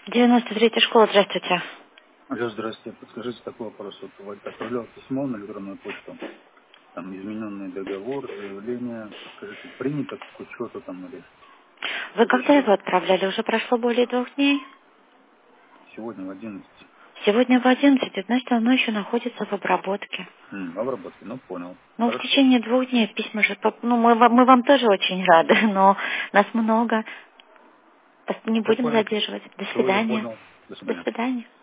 93-я школа, здравствуйте. Алло, здравствуйте. Подскажите такой вопрос. Вот отправлял письмо на электронную почту. Там измененный договор, заявление. Подскажите, принято к учету там или Вы это когда что? его отправляли? Уже прошло более 2 дней? Сегодня в 11. Сегодня в 11, значит, оно еще находится в обработке. В обработке, ну понял. Но в Хорошо. течение 2 дней письма же... Ну, мы вам тоже очень рады, но нас много. Не Я будем понял. задерживать. До Все, я свидания. понял. До До свидания. свидания.